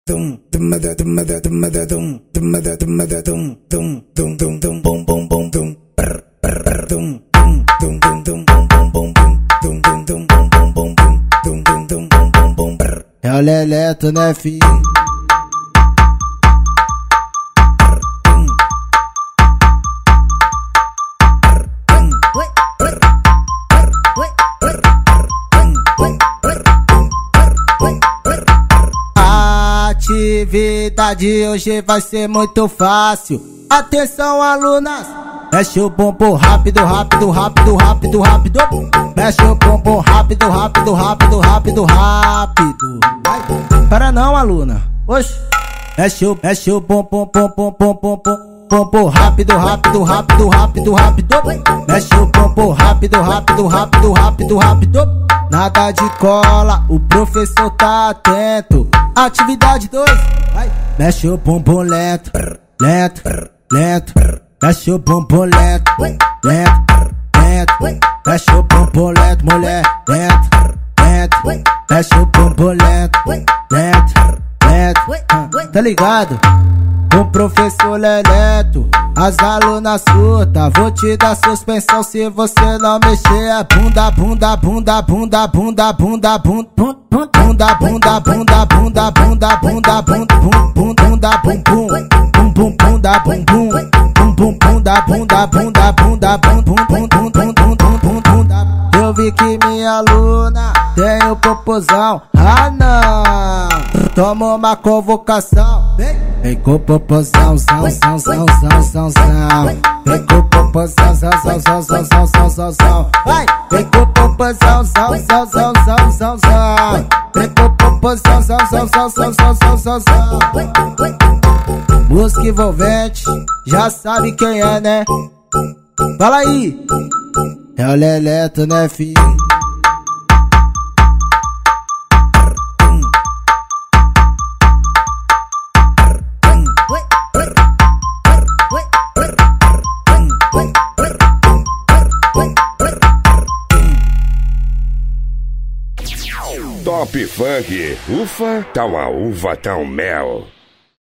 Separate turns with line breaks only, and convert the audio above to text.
É o Leleto, né, filho? A atividade hoje vai ser muito fácil. Atenção, alunas! Mexe o bumbum rápido, rápido, rápido, rápido, rápido. Mexe o bumbum rápido, rápido, rápido, rápido, rápido. Para não, aluna. Oxi. Mexe o bumbum, pum, pum, pum, pum, pum. Bumbum rápido, rápido, rápido, rápido, rápido. Mexe o bumbum rápido, rápido, rápido, rápido, rápido. Nada de cola, o professor tá atento. Atividade 2. Mexe o bumbum lento, lento, lento. Mexe o bumbum lento, lento, lento. Mexe o bumbum lento, mulher, lento, lento. Mexe o bumbum lento, lento, lento. Tá ligado? O professor Leleto, as alunas surta. Vou te dar suspensão se você não mexer a bunda, bunda, bunda, bunda, bunda, bunda, bunda, bunda, bunda, bunda, bunda, bunda, bunda, bunda, bunda, bum bum, bum bum, bunda, bum bum, bum bum, bunda, bunda, bunda, bunda, bum bum, bum bum, bum bum, bum bunda. Eu vi que minha aluna tem o popozão, ah não. Toma uma convocação. Vem com popozão, zão, zão, zão, zão, zão, zão. Vem com popozão, zão, zão, zão, zão, zão, zão, zão, zão. Vai! Vem com popozão, zão, zão, zão, zão, zão, zão. Vem com popozão, zão, zão, zão, zão, zão, zão, zão, zão. Música envolvente, já sabe quem é, né? Fala aí! É o Leleto, né, filho?
Top Funk, ufa, tá uma uva, tá um mel.